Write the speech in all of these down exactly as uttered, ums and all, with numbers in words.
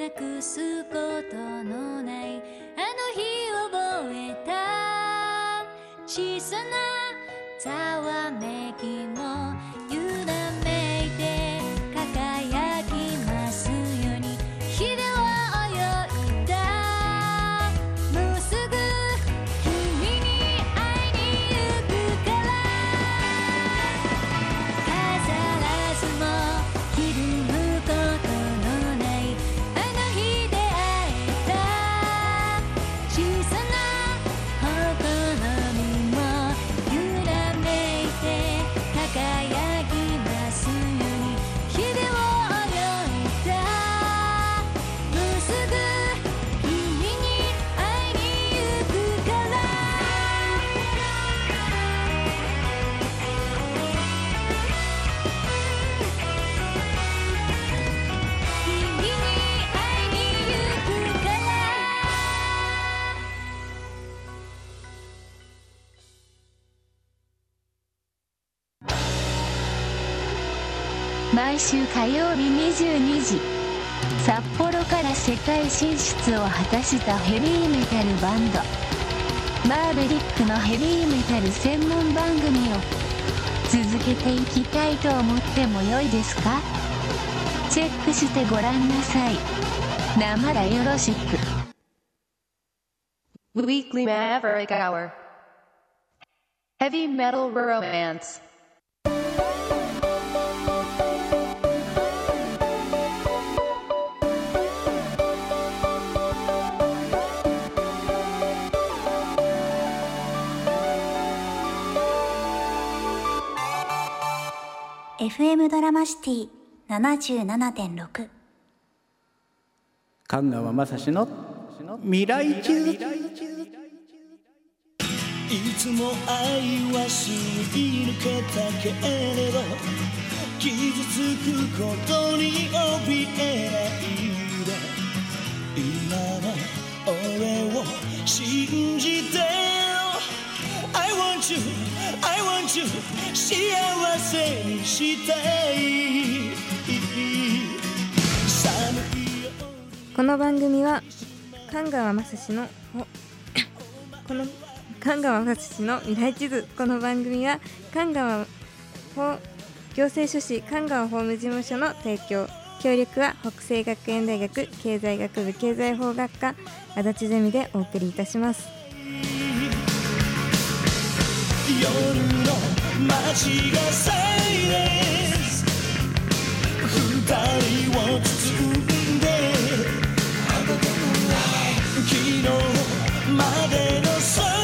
なくすことのないあの日覚えた小さなざわめきも揺らめいて輝きますように日では泳いだもうすぐ君に会いに行くから飾らずもひるむことのないあの日出会えた小さなほころびも揺らめいて輝きますように日でを泳いだもうすぐ君に会いに行くから君に会いに行くから毎週火曜日にじゅうにじ、札幌から世界進出を果たしたヘビーメタルバンドマーベリックのヘビーメタル専門番組を続けていきたいと思ってもよいですか？チェックしてごらんなさい。なまらよろしく。 Weekly Maverick Hour Heavy Metal Romance エフエム ドラマシティ ななじゅうななてんろく神川雅史の未来地図。 いつも愛はすり抜けたけれど傷つくことに怯えないで今の俺を信じて I want you, I want you 幸せにしたい寒いよこの番組は神川雅史のこの神川雅史の未来地図。この番組は神川法行政書士神川法務事務所の提供、協力は北西学園大学経済学部経済法学科足立ゼミでお送りいたします。 夜の街がサイレンス二人を包んで昨日までの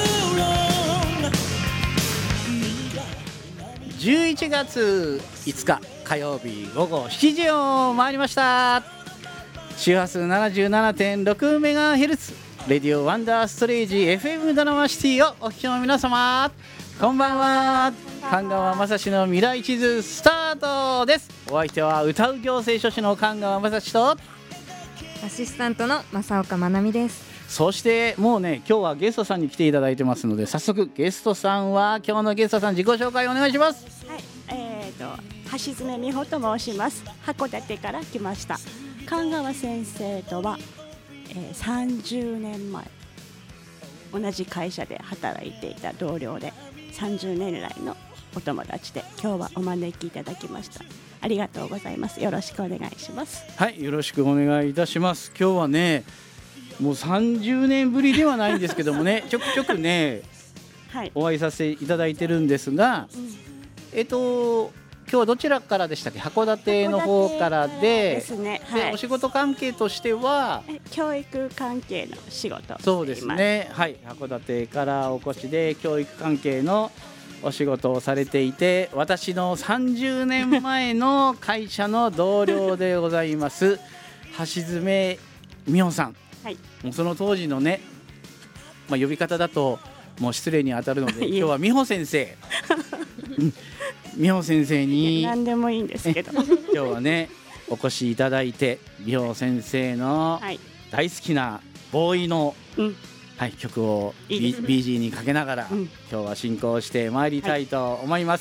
じゅういちがついつか火曜日午後しちじを回りました。周波数 ななじゅうななてんろくメガヘルツ レディオワンダーストレージ エフエム ドラマシティをお聞きの皆様、こんばんは。神川雅史の未来地図スタートです。お相手は歌う行政書士の神川雅史とアシスタントの正岡まなみです。 そしてもうね、今日はゲストさんに来ていただいてますので、早速ゲストさんは今日のゲストさん自己紹介お願いします。 はい、えーと橋爪美穂と申します。函館から来ました。神川先生とは、えー、さんじゅうねんまえ同じ会社で働いていた同僚でさんじゅうねん来のお友達で、今日はお招きいただきました。ありがとうございます。よろしくお願いします。 はい、よろしくお願いいたします。今日はね、もうさんじゅうねんぶりではないんですけどもねちょくちょくね、はい、お会いさせていただいてるんですが、うん、えっと今日はどちらからでしたっけ？函館の方からで、 ですね、はい、 でお仕事関係としては教育関係の仕事。 そうですね、はい、函館からお越しで教育関係のお仕事をされていて、私のさんじゅうねんまえの会社の同僚でございます橋爪美穂さん、はい、もうその当時のね、まあ、呼び方だともう失礼に当たるので今日は美穂先生美穂先生に何でもいいんですけど今日はねお越しいただいて、美穂先生の大好きなボーイの、うんはい、曲を ビージー にかけながら、うん、今日は進行してまいりたいと思います、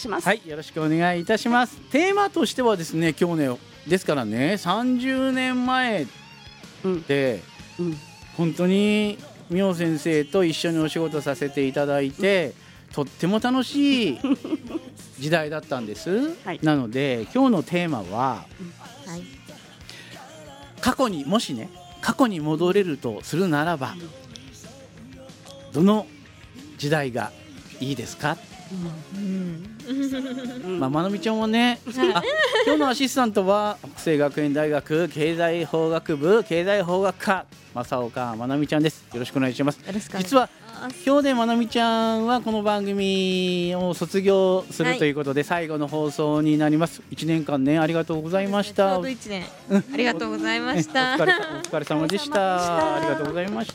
はいはい、よろしくお願いします。 はい、よろしくお願いいたします。テーマとしてはですね、今日ねですからねさんじゅうねんまえって、 うんうん、 本当に美穂先生と一緒にお仕事させていただいて、うん、とっても楽しい時代だったんです、はい、なので今日のテーマは、うんはい、過去にもしね過去に戻れるとするならば、どの時代がいいですか？うんまあ、まなみちゃんはね、あ今日のアシスタントは北西学園大学経済法学部経済法学科正岡まなみちゃんです。よろしくお願いします。実は今日でまなみちゃんはこの番組を卒業するということで、はい、最後の放送になります。いちねんかんねありがとうございました。 ちょうどいちねん、うん、ありがとうございましたお疲れ、お疲れ様でしたありがとうございました。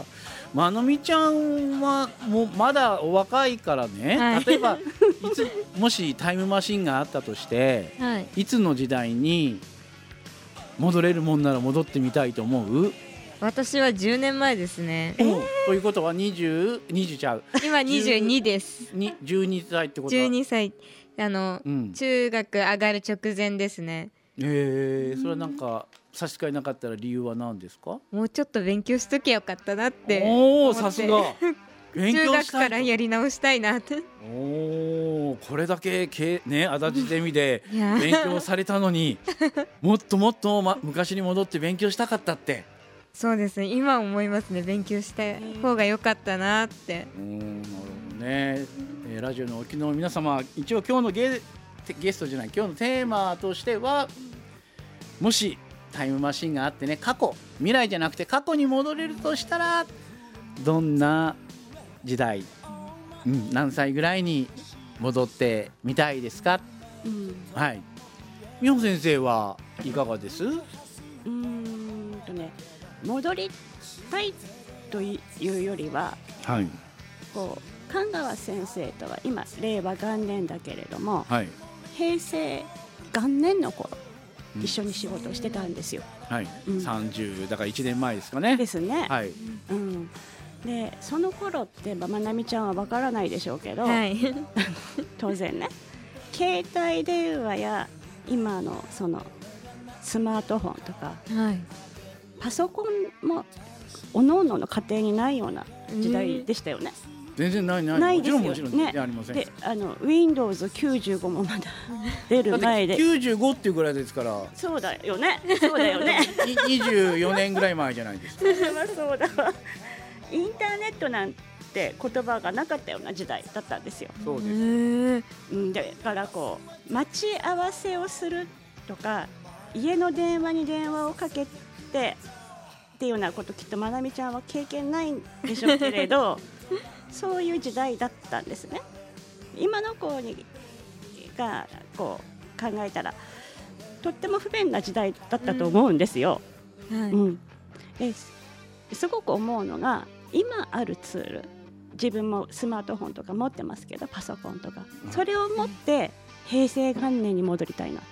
まなみちゃんはもうまだお若いからね、はい、例えばいつもしタイムマシンがあったとして、はい、いつの時代に戻れるもんなら戻ってみたいと思う？ 私はじゅうねんまえですね。 えー、ということはにじゅう、にじゅうちゃう今にじゅうにですにじゅうにさいってことはじゅうにさいあの、うん、中学上がる直前ですね。 えー、それはなんか差し支えなかったら理由は何ですか？ もうちょっと勉強しときゃよかったなって思って。 おーさすが勉強したい中学からやり直したいなっておこれだけけ、ね、足立ゼミで勉強されたのにもっともっと、ま、昔に戻って勉強したかったって。 そうですね今思いますね。勉強した方が良かったなって。 うんなるほどね、えー、ラジオのお聞きの皆様一応今日の ゲ, ゲストじゃない今日のテーマとしてはもしタイムマシンがあってね過去未来じゃなくて過去に戻れるとしたらどんな時代、うん、何歳ぐらいに戻ってみたいですか？うん、はい美穂先生はいかがです？うーんとね戻りたいというよりは、はい、こう神川先生とは今令和元年だけれども、はい、平成元年の頃、うん、一緒に仕事をしてたんですよ。 はいうん、さんじゅうだからいちねんまえですかね。 ですね、はいうん、でその頃ってまなみちゃんはわからないでしょうけど、はい、当然ね携帯電話や今のそのスマートフォンとか、はい、パソコンもおのおのの家庭にないような時代でしたよね。 全然ないないないですよもちろんもちろん、ね、ありません。 であの ウィンドウズきゅうじゅうご もまだ出る前できゅうじゅうごっていうぐらいですから。 そうだよねそうだよねにじゅうよねんぐらい前じゃないですかそうだインターネットなんて言葉がなかったような時代だったんですよ。 そうです、 うん、だからこう待ち合わせをするとか家の電話に電話をかけてっていうようなこときっとまなみちゃんは経験ないんでしょうけれどそういう時代だったんですね。今の子にがこう考えたらとっても不便な時代だったと思うんですよ、うんはいうん、ですごく思うのが今あるツール自分もスマートフォンとか持ってますけどパソコンとかそれを持って平成元年に戻りたいなって。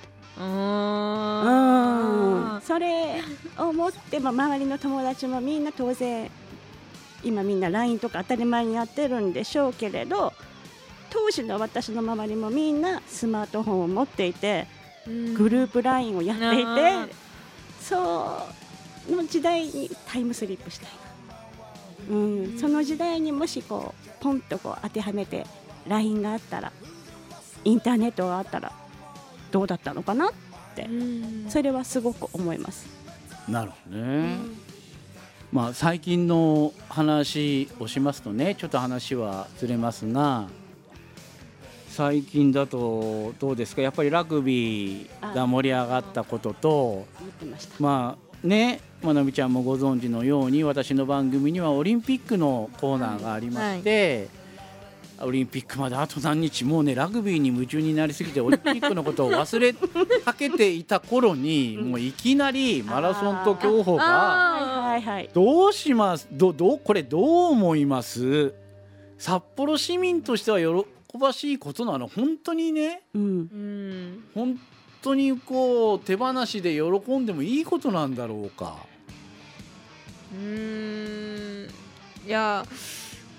うんそれを持って、まあ、周りの友達もみんな当然今みんな ライン とか当たり前にやってるんでしょうけれど当時の私の周りもみんなスマートフォンを持っていてグループ ライン をやっていてその時代にタイムスリップしたいな、うん、その時代にもしこうポンとこう当てはめて ライン があったらインターネットがあったらどうだったのかなってそれはすごく思います。 なるほどね、まあ、最近の話をしますとねちょっと話はずれますが最近だとどうですかやっぱりラグビーが盛り上がったこととまあねまなみちゃんもご存知のように私の番組にはオリンピックのコーナーがありまして、はいはいオリンピックまであと何日もうねラグビーに夢中になりすぎてオリンピックのことを忘れかけていた頃にもういきなりマラソンと競歩がどうしますどどこれどう思います札幌市民としては喜ばしいことなの本当にね、うん、本当にこう手放しで喜んでもいいことなんだろうか。 うーんいや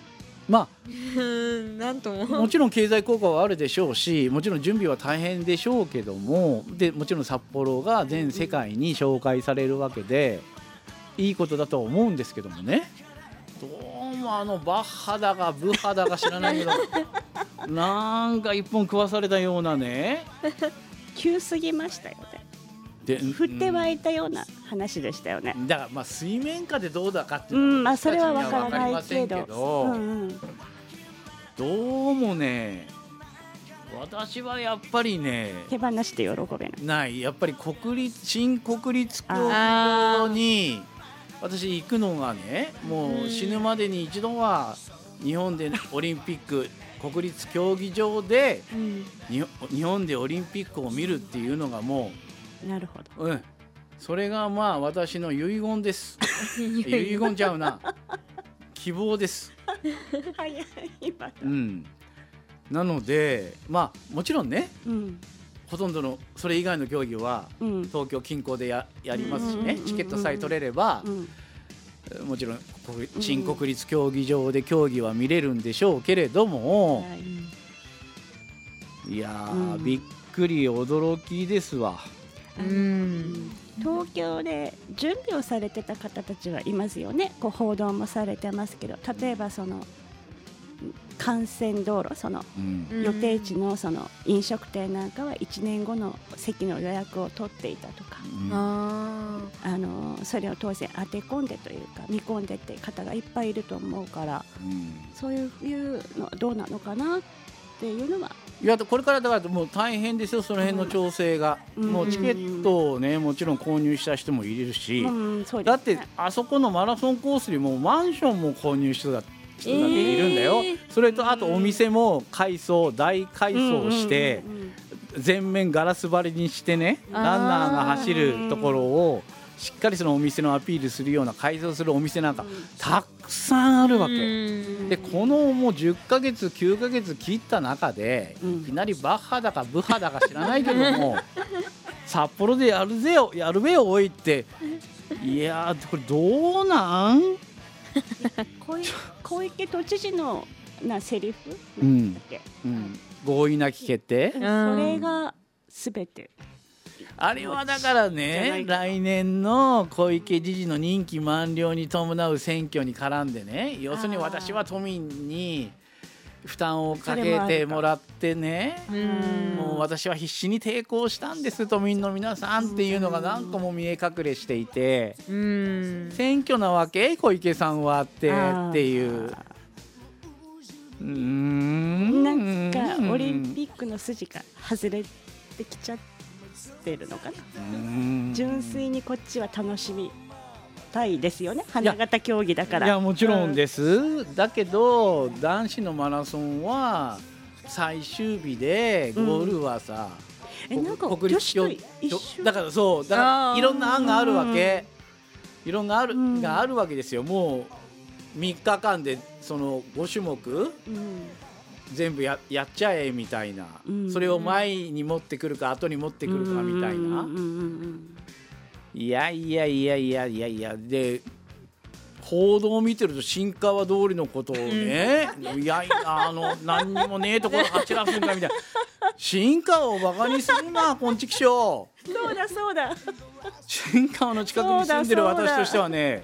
まうんなんともあもちろん経済効果はあるでしょうし、もちろん準備は大変でしょうけども、でもちろん札幌が全世界に紹介されるわけでいいことだとは思うんですけどもね、どうもあのバッハだがブハだが知らないけどなんか一本食わされたようなね急すぎましたよね。 で降って湧いたような話でしたよね。 だからまあ水面下でどうだかっていううん、まあのはそれはわから僕たちにはないけど。 分かりませんけど、 うんうんどうもね私はやっぱりね手放して喜べない。 ないやっぱり国立新国立競技あー場に私行くのがね、もう死ぬまでに一度は日本でオリンピック国立競技場でうん、 に日本でオリンピックを見るっていうのがもなるほど。 う、うん、それがまあ私の遺言です遺言ちゃうな希望です、 早い今。 うん、なのでまあもちろんねうんほとんどのそれ以外の競技はうん東京近郊で や, やりますしうんうんうんうんね、チケットさえ取れればうんもちろん国新国立競技場で競技は見れるんでしょうけれども、 はいいやー、 うんびっくり驚きですわ。 うん東京で準備をされてた方たちはいますよね。こう報道もされてますけど、例えばその幹線道路、そのうん予定地のその飲食店なんかはいちねんごの席の予約を取っていたとか、 うんああのそれを当然当て込んでというか見込んでって方がいっぱいいると思うから、 うんそういうのはどうなのかなっていうのは。 いやこれからだからもう大変ですよ、その辺の調整が、 うんもうチケットをねもちろん購入した人もいるし、 うん、そうだってですね。 あそこのマラソンコースにもうマンションも購入してた人だっているんだよ、 えーそれとあとお店も改装大改装してうんうんうんうん全面ガラス張りにしてね、 あーランナーが走るところをしっかりそのお店のアピールするような改造するお店なんかたくさんあるわけ、でこのもうじゅっかげつきゅうかげつ切った中で、 うんいきなりバッハだかブハだか知らないけども札幌でやるぜよやるべよおいって、いやーこれどうなん小池小池都知事のなセリフ、 うんだっけ、 うん、合意なき決定それがすべて。 あれはだからじゃなねいか来年の小池知事の任期満了に伴う選挙に絡んでね、要するに私は都民に負担をかけてもらってね、もう私は必死に抵抗したんです都民の皆さんっていうのが何個も見え隠れしていて、 うん選挙なわけ小池さんはってあーっていううーんなんかオリンピックの筋が外れてきちゃってるのかな。 うん純粋にこっちは楽しみたいですよね。花形競技だから。 いやもちろんですす、だけど男子のマラソンは最終日でゴールはさ、 えなんか国立競女子と一緒だからそうだからあーいろんな案があるわけ、いろんなある、 うんがあるわけですよ。もうみっかかんでそのご種目うん全部 や, やっちゃえみたいな、 うんそれを前に持ってくるか後に持ってくるかみたいな、 うんうんうんいやいやいやいやいやいやで報道を見てると新川通りのことをね、いやいやあの何にもねえところ走らすんだみたいな、新川をバカにするなこんちきしょう。 うんそうだそうだ。 新川の近くに住んでるそうだそうだ私としてはね、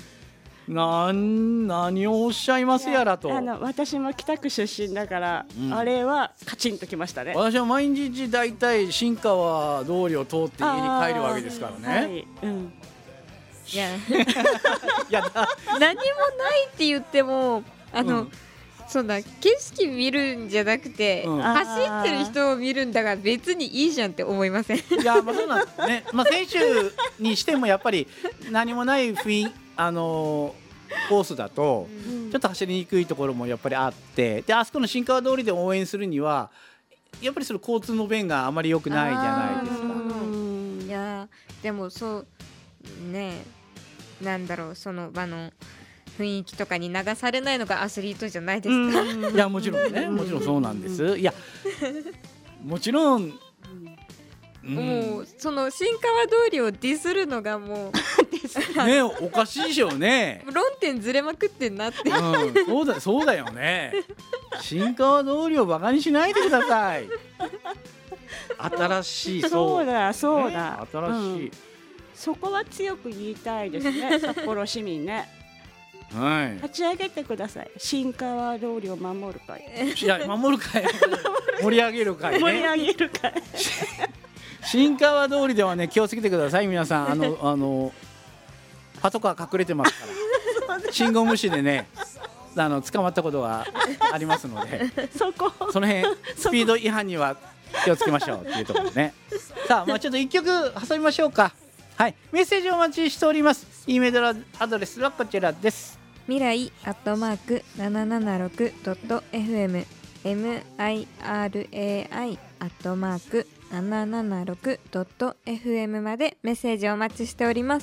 なん何をおっしゃいますやらと。 あの私も北区出身だから、 うんあれはカチンときましたね。 私は毎日だいたい新川通りを通って家に帰るわけですからね。 はい、うん。 いやいやだ何もないって言ってもあの、 うんそうだ景色見るんじゃなくて、 うん走ってる人を見るんだから別にいいじゃんって思いませんいやまあそうなんですね。まあ選手にしてもやっぱり何もない雰囲あのーコースだとちょっと走りにくいところもやっぱりあって、であそこの新川通りで応援するにはやっぱりその交通の便があまり良くないじゃないですか。 うんいやでもそうねえなんだろうその場の雰囲気とかに流されないのがアスリートじゃないですか、 いやもちろんねもちろんそうなんです。いやもちろん、うんもうその新川通りをディスるのがもうですね、おかしいでしょうね。 論点ずれまくってんなって、 うん、そうだそうだよね。新川通りをバカにしないでください。新しいそうだそうだ、 ね、新しい、うん、 そこは強く言いたいですね。札幌市民ね。 はい、 立ち上げてください。新川通りを守る会。 いや守る会盛り上げる会ね。 盛り上げる会。 新川通りではね、気をつけてください皆さん。あのあのパトカー隠れてますから信号無視でね、あの捕まったことがありますので、 そこその辺スピード違反には気をつけましょうっていうところでね。さあ、まあ、ちょっと一曲挟みましょうか。はい、メッセージをお待ちしております。 E メールアドレスはこちらです。 未来アットマーク ななななろくドットエフエム ミライ アットマーク ななななろくドットエフエム までメッセージをお待ちしております。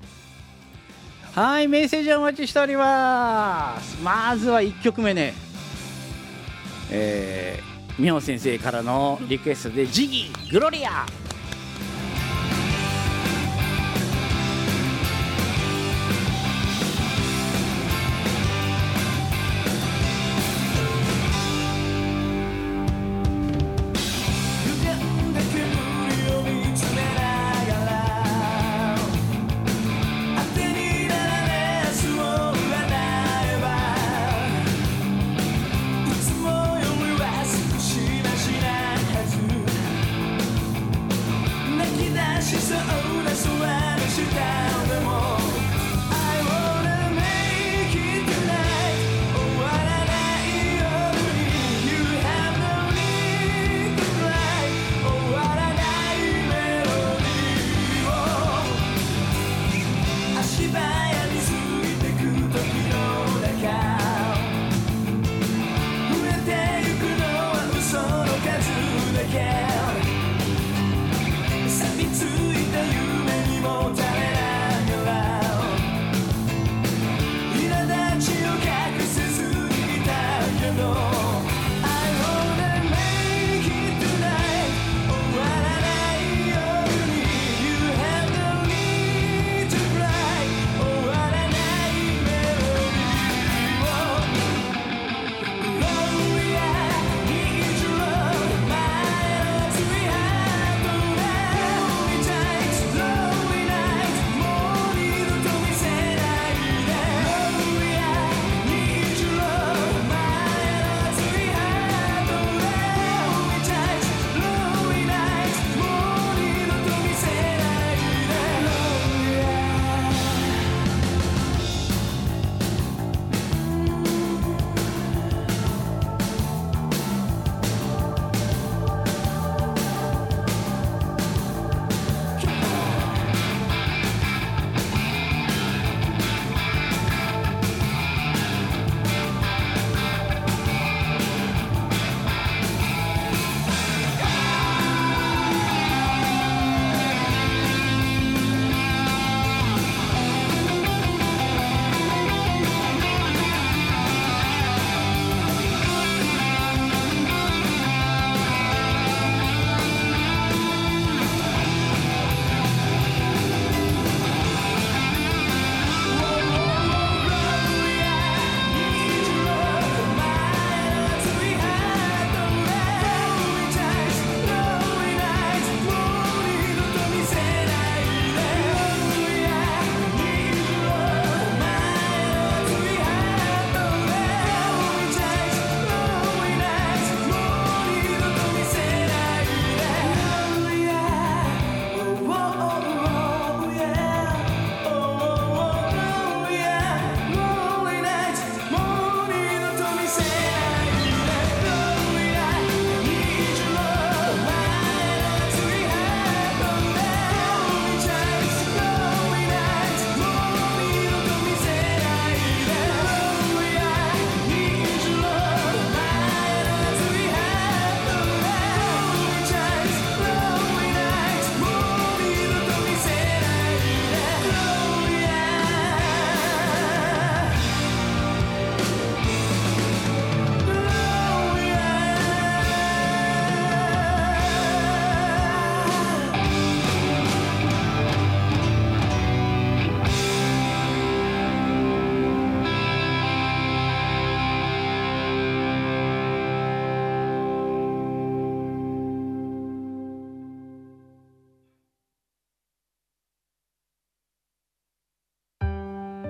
はい、メッセージをお待ちしております。まずはいっきょくめね、えー、美穂先生からのリクエストでジギーグロリア。 「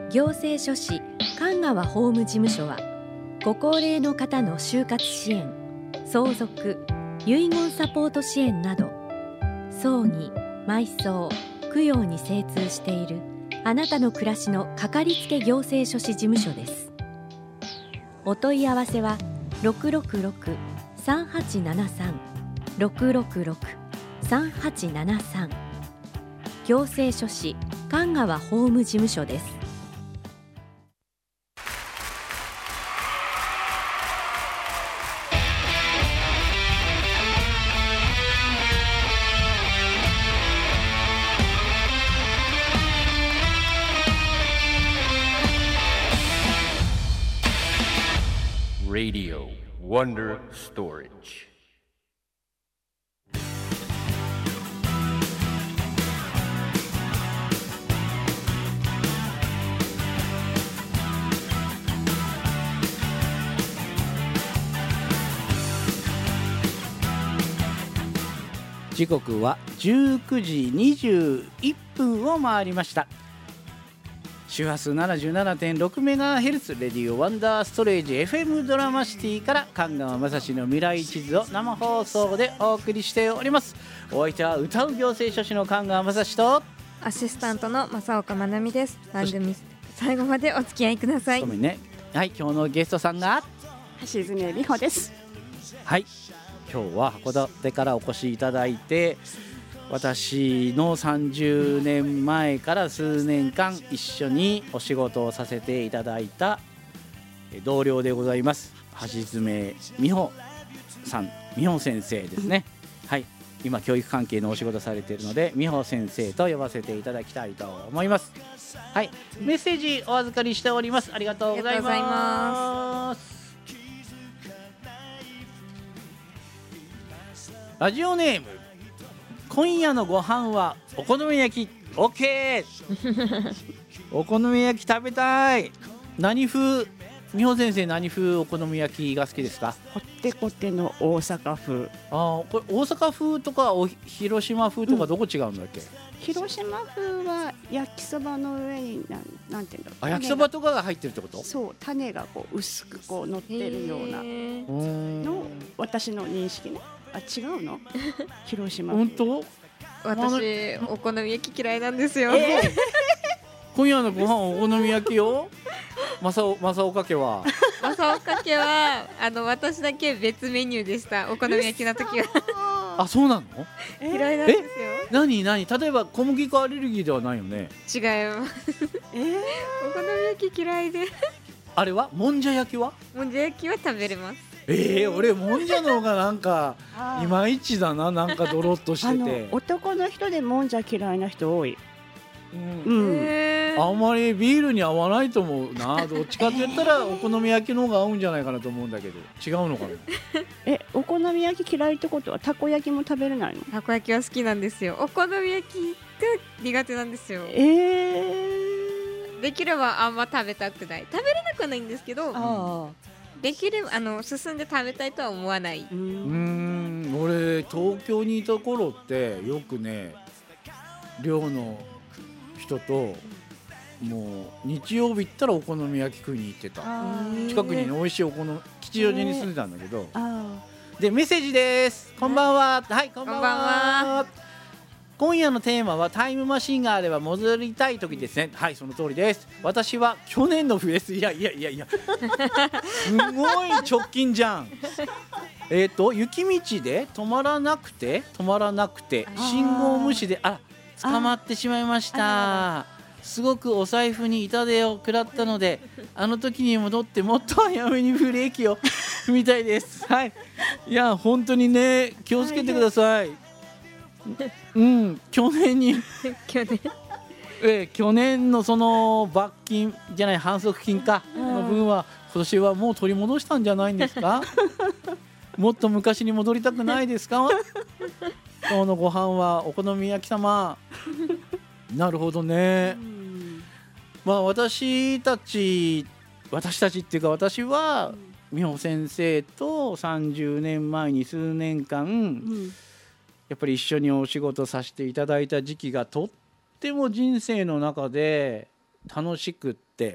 行政書士神川法務事務所はご高齢の方の就活支援、相続、遺言サポート支援など葬儀、埋葬、供養に精通しているあなたの暮らしのかかりつけ行政書士事務所です。お問い合わせは ろくろくろく さんはちななさん ろくろくろく さんはちななさん 行政書士神川法務事務所です。 Radio Wonder Storage。 時刻はじゅうくじにじゅういっぷんを回りました。周波数 ななじゅうななてんろくメガヘルツ レディオワンダーストレージ エフエム ドラマシティから神川雅史の未来地図を生放送でお送りしております。お相手は歌う行政書士の神川雅史とアシスタントの正岡まなみです。番組最後までお付き合いください。 ごめんね。はい、今日のゲストさんが橋爪美穂です。 はい、今日は函館からお越しいただいて、私のさんじゅうねんまえから数年間一緒にお仕事をさせていただいた同僚でございます橋爪美穂さん、美穂先生ですね。はい、今教育関係のお仕事されているので美穂先生と呼ばせていただきたいと思います。はい、メッセージお預かりしております。ありがとうございます。ラジオネーム、今夜のご飯はお好み焼き OK お好み焼き食べたい。何風、美穂先生何風お好み焼きが好きですか？ こってこての大阪風。 あ、これ大阪風とかお広島風とかどこ違うんだっけ？うん、 広島風は焼きそばの上になんなんていうんだろう。 あ、焼きそばとかが入ってるってこと？ そう、種がこう薄くこう乗ってるようなの私の認識ね。あ、違うの？広島。 本当？ 私お好み焼き嫌いなんですよ。 えー、今夜のご飯お好み焼きよ。正岡家は正岡家はあの私だけ別メニューでした。お好み焼きの時はあ、そうなの？ 嫌いなんですよ。 何何？例えば小麦粉アレルギーではないよね？ 違います。えー、お好み焼き嫌いで。 あれはもんじゃ焼きは？もんじゃ焼きは食べれます。 えー、俺もんじゃの方がなんかいまいちだな。なんかドロッとしてて。 男の人でもんじゃ嫌いな人多い。 うん、えー、あんまりビールに合わないと思うな。どっちかって言ったらお好み焼きの方が合うんじゃないかなと思うんだけど、違うのかな。 え、お好み焼き嫌いってことはたこ焼きも食べれないの？ たこ焼きは好きなんですよ。お好み焼きが苦手なんですよ。 えー、 できればあんま食べたくない。食べれなくはないんですけど、あできればあの進んで食べたいとは思わない。うーん、俺東京にいた頃ってよくね、寮の人ともう日曜日行ったらお好み焼き食いに行ってた。近くに、ね、美味しいお好み、吉祥寺に住んでたんだけど、でメッセージです。こんばんは。はい、こんばんは。今夜のテーマはタイムマシンがあれば戻りたい時ですね。はい、その通りです。私は去年の冬です。いやいやいやいやすごい直近じゃん。えっと雪道で止まらなくて止まらなくて信号無視であら捕まってしまいました。すごくお財布に痛手を食らったので、あの時に戻ってもっと早めにブレーキを踏みたいです。はい、いや本当にね、気をつけてください。うん、去年に去年え去年のその罰金じゃない反則金かの分は今年はもう取り戻したんじゃないんですか？もっと昔に戻りたくないですか？今日のご飯はお好み焼き様。なるほどね。まあ私たち私たちっていうか私は美穂先生とさんじゅうねんまえに数年間、うん、やっぱり一緒にお仕事させていただいた時期がとっても人生の中で楽しくって、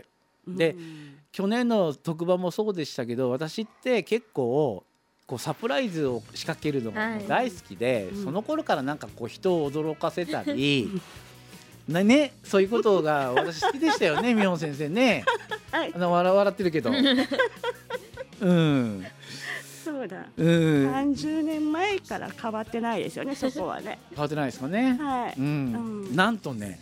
で去年の特番もそうでしたけど、私って結構こうサプライズを仕掛けるのが大好きで、はい、その頃からなんかこう人を驚かせたりね、そういうことが私好きでしたよね美穂先生ね、はい、あの笑笑ってるけどうんそうだ、うん、さんじゅうねんまえから変わってないですよね、そこはね。 変わってないですかね、 はい、 うんうん、なんとね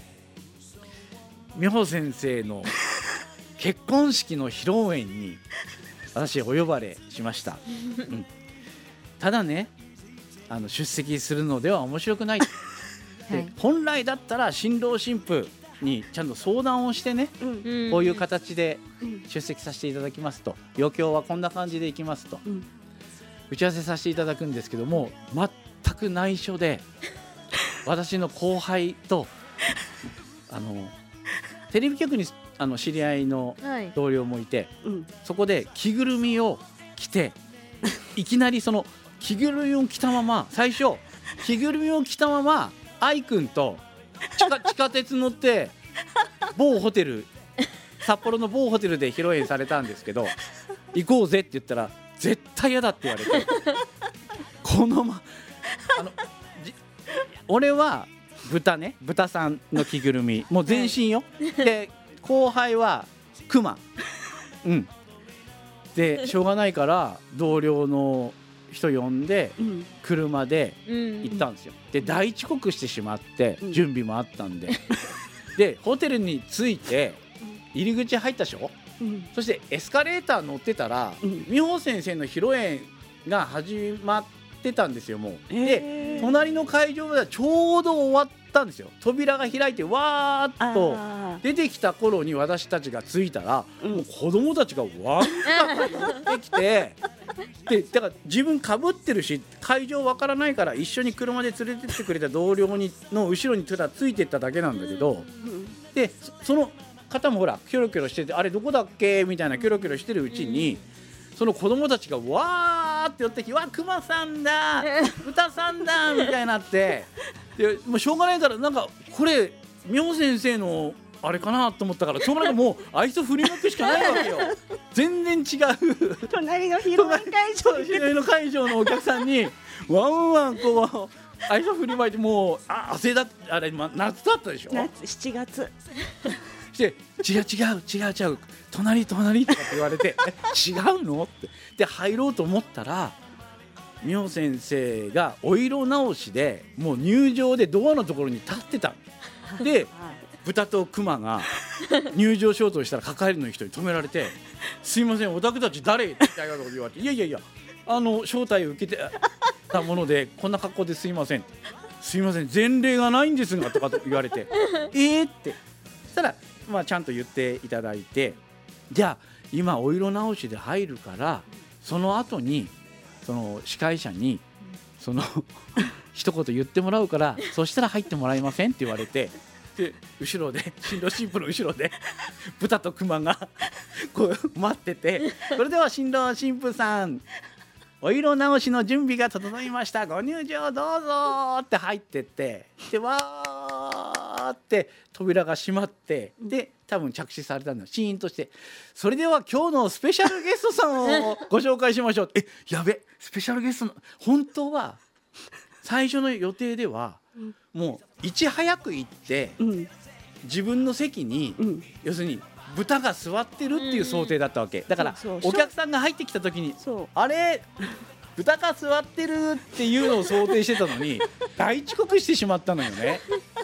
美穂先生の結婚式の披露宴に私お呼ばれしました、うん、ただねあの出席するのでは面白くないで、はい、本来だったら新郎新婦にちゃんと相談をしてね、うん、こういう形で出席させていただきますと、余興はこんな感じでいきますと、うん、打ち合わせさせていただくんですけども、全く内緒で私の後輩とあのテレビ局にあの知り合いの同僚もいて、はい、うん、そこで着ぐるみを着ていきなりその着ぐるみを着たまま最初着ぐるみを着たまま愛くんと地 下, 地下鉄乗って某ホテル札幌の某ホテルで披露宴されたんですけど、行こうぜって言ったら絶対嫌だって言われてこのまあの俺は豚ね、豚さんの着ぐるみもう全身よ、で後輩はクマ、うんでしょうがないから同僚の人呼んで車で行ったんですよ。で大遅刻してしまって準備もあったんででホテルに着いて入り口入ったでしょ、うん、そしてエスカレーター乗ってたら、うん、美穂先生の披露宴が始まってたんですよもう、えー、で隣の会場でちょうど終わったんですよ。扉が開いてわーっと出てきた頃に私たちが着いたら、うん、もう子供たちがわーっと寄ってきてでだから自分かぶってるし会場わからないから一緒に車で連れてってくれた同僚にの後ろにただついてっただけなんだけど、でその方もほらキョロキョロしててあれどこだっけみたいなキョロキョロしてるうちに、その子供たちがわーって寄ってきてわクマさんだ豚さんだみたいになってでもうしょうがないからなんかこれ美穂先生のあれかなと思ったからしょうがないからもう愛想振りまくしかないわけよ全然違う隣の披露宴会場披露宴の会場のお客さんにワンワンこう愛想振りまいてもうあ汗だあれ、ま、夏だったでしょ夏しちがつして違う違う違う違う隣隣とかって言われてえ違うのってで入ろうと思ったら美穂先生がお色直しでもう入場でドアのところに立ってたで豚とクマが入場しようとしたら抱えるの人に止められてすいませんお宅たち誰って言われていやいやいやあの招待を受けてたものでこんな格好ですいませんすいません前例がないんですがとかと言われてえーってそしたらまあちゃんと言っていただいてじゃあ今お色直しで入るからその後にその司会者にその一言言ってもらうからそしたら入ってもらえませんって言われてで後ろで新郎新婦の後ろで豚とクマがこう待っててそれでは新郎新婦さんお色直しの準備が整いましたご入場どうぞって入ってってでわーって扉が閉まってで多分着手されたんだシーンとしてそれでは今日のスペシャルゲストさんをご紹介しましょうえやべスペシャルゲストの本当は最初の予定ではもういち早く行って、うん、自分の席に、うん、要するに豚が座ってるっていう想定だったわけだからお客さんが入ってきた時にあれ豚が座ってるっていうのを想定してたのに大遅刻してしまったのよね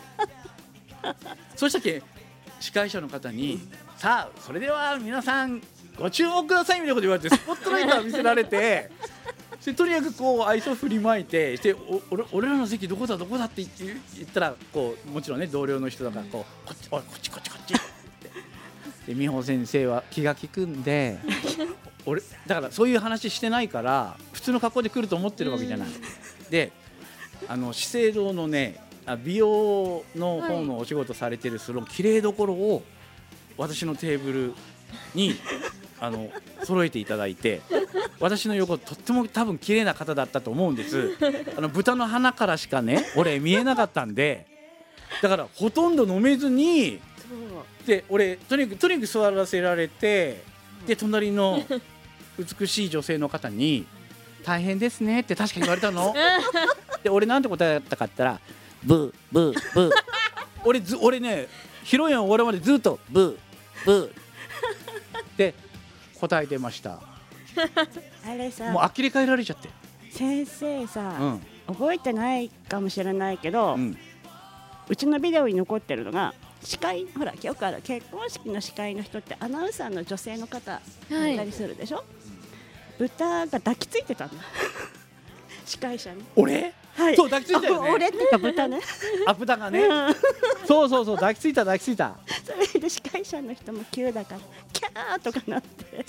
そしたっけ司会者の方にさあそれでは皆さんご注目くださいみたいなこと言われてスポットライトを見せられてでとにかくこう愛想振りまいてしてお俺, 俺らの席どこだどこだって言ったらこうもちろんね同僚の人だからこうこっちおいこっちこっちこっちってで美穂先生は気が利くんで俺だからそういう話してないから普通の格好で来ると思ってるわけじゃないであの資生堂のね美容の方のお仕事されてるその綺麗どころを私のテーブルにあの揃えていただいて私の横とっても多分綺麗な方だったと思うんですあの豚の鼻からしかね俺見えなかったんでだからほとんど飲めずにで俺とにかくとにかく座らせられて、で隣の美しい女性の方に大変ですねって確かに言われたので俺なんて答えたかったらブーブーブー俺ず俺ね披露宴終わるまでずっとブーブーって答えてました。 あれさ、 もう呆れ返られちゃって。 先生さ、 うん、 覚えてないかもしれないけど、うん、うちのビデオに残ってるのが司会、ほらよくある結婚式の司会の人ってアナウンサーの女性の方いたりするでしょ、はい、豚が抱きついてたんだ司会者に。 俺、はい、そう抱きついたよね。 俺っていうか豚ねあ、豚がね、うん、そうそうそう抱きついた抱きついた。 それで司会者の人も急だからキャーとかなって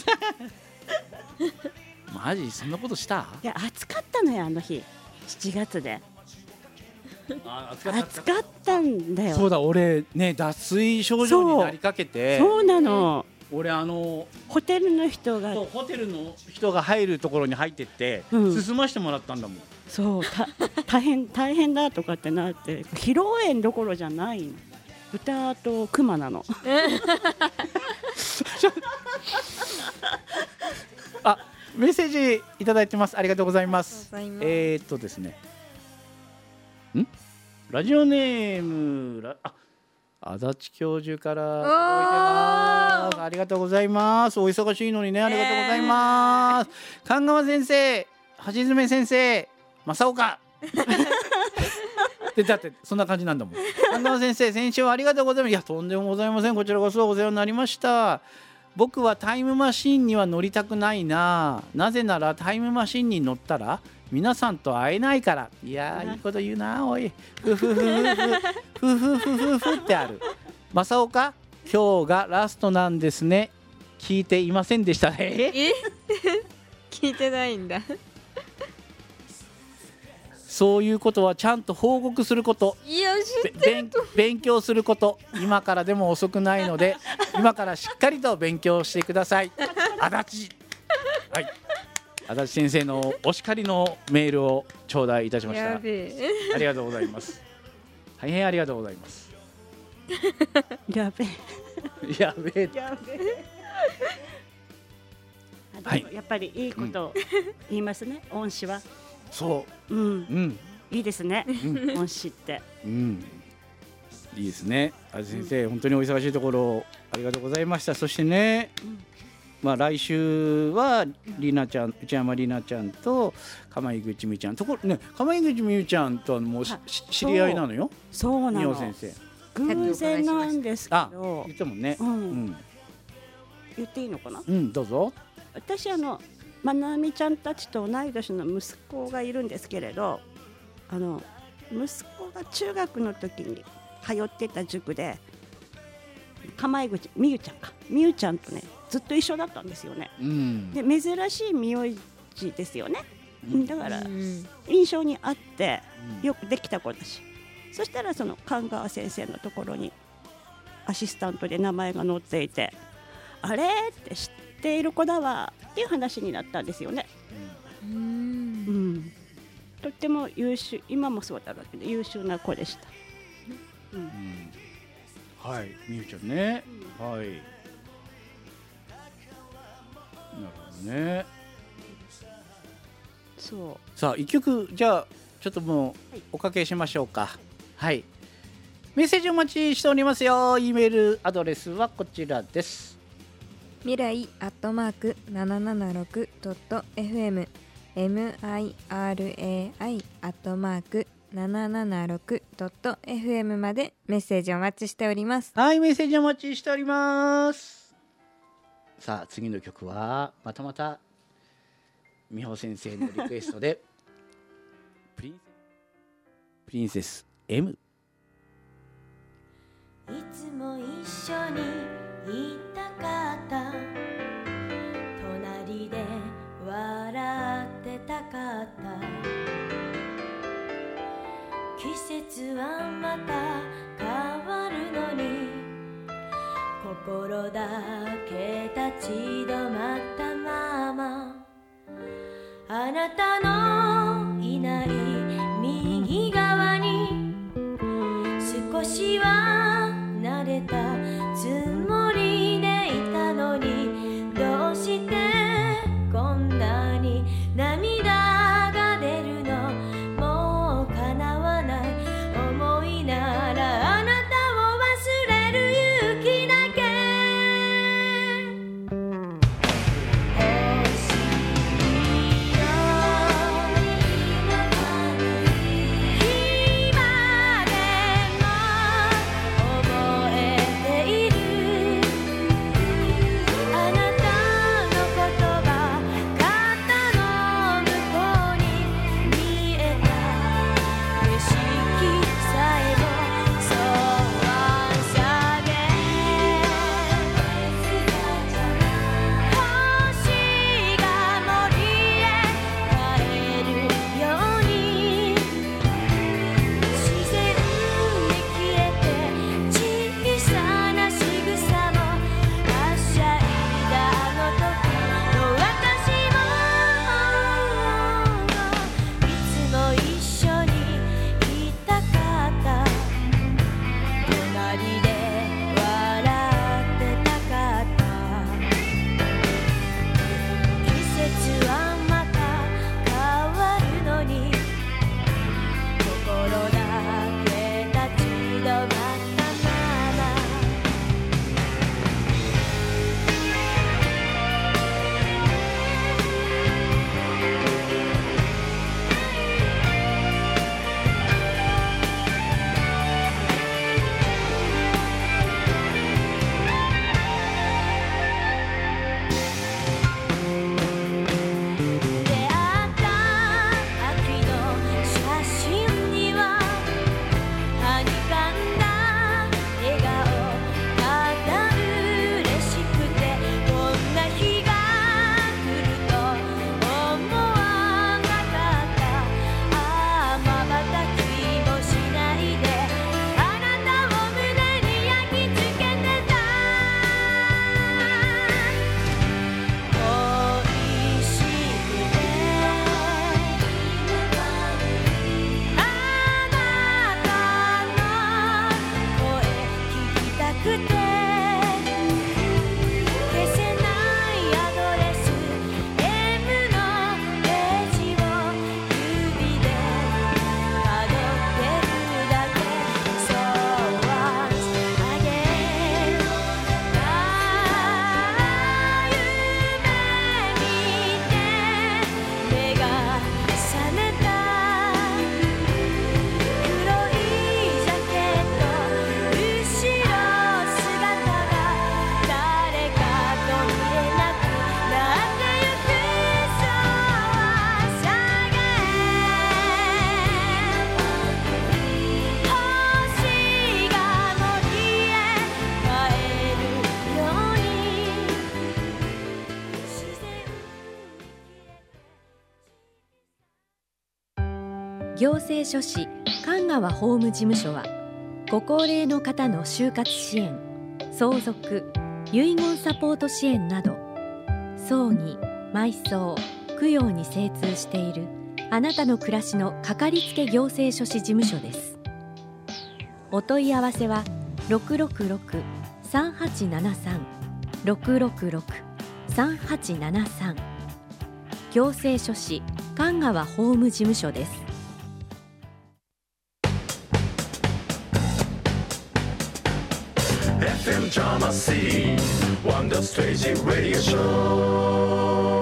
マジそんなことした？ いや暑かったのよあの日しちがつで。あ暑かった暑かったんだよ。 そうだ俺ね脱水症状になりかけて。 そう、そうなの。 俺あのホテルの人がホテルの人が入るところに入ってって、うん、進ましてもらったんだもん。 そうた大変大変だとかってなって披露宴どころじゃないの。豚と熊なのあメッセージいただいてます。ありがとうございます。えー、っとですねんラジオネームラあ足立教授から届いてます。ありがとうございます。お忙しいのにねありがとうございます。えー、神川先生、橋爪先生、正岡でだってそんな感じなんだもん。神川先生、先週はありがとうございます。いやとんでもございません。こちらこそお世話になりました。僕はタイムマシンには乗りたくないな。なぜならタイムマシンに乗ったら皆さんと会えないから。いやーいいこと言うなおい。ふふふふふふふふふふってある。正岡、今日がラストなんですね。聞いていませんでしたね。 え聞いてないんだ。 そういうことはちゃんと報告すること。 いや知ってると勉強すること。今からでも遅くないので今からしっかりと勉強してください。足立、はい、足立先生のお叱りのメールを頂戴いたしました。 やべえありがとうございます。大変ありがとうございます。 やべえやべえやべえはい、やっぱりいいことを言いますね、うん、恩師は。 そう、 うん、 うん、 いいですね、うん、恩師って、 うん、いいですね。足立先生、うん、本当にお忙しいところありがとうございました。そしてね、うん、まあ来週はりなちゃん、内山りなちゃんと釜井口美ちゃんところね、釜井口美ちゃんとはもう知り合いなのよ。 そうなの。 先生。 偶然なんですけど。 言ってもね、 うんうん。言っていいのかな。 うん、どうぞ。 私あの。まなみちゃんたちと同い年の息子がいるんですけれど、あの息子が中学の時に通ってた塾で釜井口みゆちゃんかみゆちゃんとねずっと一緒だったんですよね、うん、で珍しい名字ですよね、うん、だから印象にあってよくできた子だし、うん、そしたらその神川先生のところにアシスタントで名前が載っていて、あれって知っている子だわっていう話になったんですよね。うん、うん、とっても優秀、今もそうだろうけど優秀な子でした。うんうん、 はい、みゆちゃんね、うん、はい、なるほどね。 そう。 さあ一曲じゃあちょっともうおかけしましょうか。はい。メッセージお待ちしておりますよ。Eメールアドレスはこちらです。 未来アットマーク ななななろくドットエフエム ミライ アットマーク ななななろくドットエフエム までメッセージお待ちしております。 はい、メッセージお待ちしております。さあ次の曲はまたまた美穂先生のリクエストでプリンセスプリンセス M。 いつも一緒にいたかった、隣で笑ってたかった、季節はまた変わるのに心だけ立ち止まったまま、あなたのいない右側に少しは慣れたつ行政書士神川法務事務所はご高齢の方の就活支援、相続、遺言サポート支援など葬儀、埋葬、供養に精通しているあなたの暮らしのかかりつけ行政書士事務所です。お問い合わせは ろくろくろく さんはちななさん ろくろくろく さんはちななさん 行政書士神川法務事務所です。 エフエム Drama City Wonder Stage Radio Show。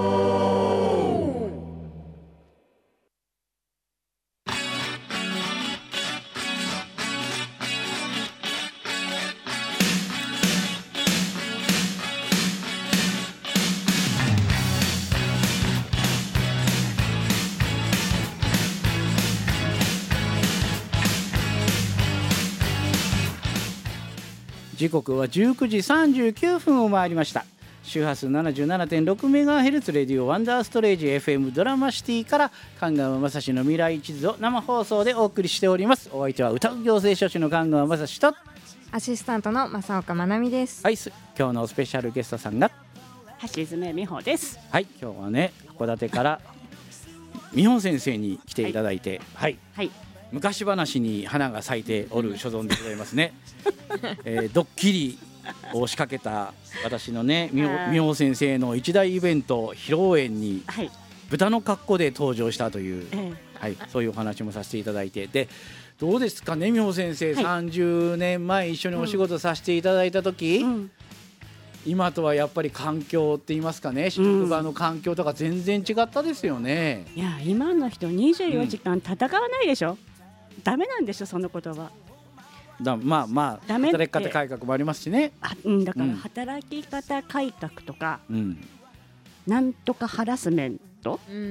時刻はじゅうくじさんじゅうきゅうふんを回りました。周波数 ななじゅうななてんろくメガヘルツ レディオワンダーストレージ エフエム ドラマシティから神川雅史の未来地図を生放送でお送りしております。お相手は歌う行政書士の神川雅史とアシスタントの正岡まなみです。 はい、今日のスペシャルゲストさんが橋爪美穂です。 はい、今日はね函館から美穂先生に来ていただいて、はい、はいはい、昔話に花が咲いておる所存でございますね、えー、ドッキリを仕掛けた私のね美穂先生の一大イベント披露宴に豚の格好で登場したという、はい、そういうお話もさせていただいて、でどうですかね美穂先生、はい、さんじゅうねんまえ一緒にお仕事させていただいた時、うん、今とはやっぱり環境って言いますかね、職場の環境とか全然違ったですよね、 うん、いや今の人にじゅうよじかん戦わないでしょ、うん、ダメなんでしょその言葉だ。まあまあ働き方改革もありますしね。 あ、うん、だから働き方改革とか、うん、なんとかハラスメント、うん、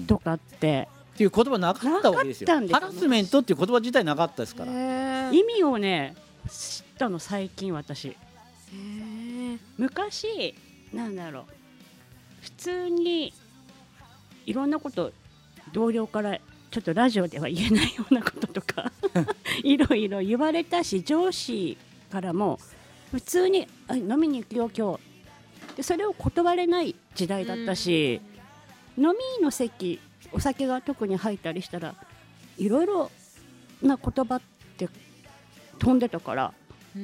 とかってっていう言葉なかったわけですよ。ハラスメントっていう言葉自体なかったですから。 意味をね知ったの最近私。へ昔なんだろう、普通にいろんなこと同僚からちょっとラジオでは言えないようなこととかいろいろ言われたし、上司からも普通に飲みに行くよ今日で、それを断れない時代だったし、うん、飲みの席お酒が特に入ったりしたらいろいろな言葉って飛んでたから、うん、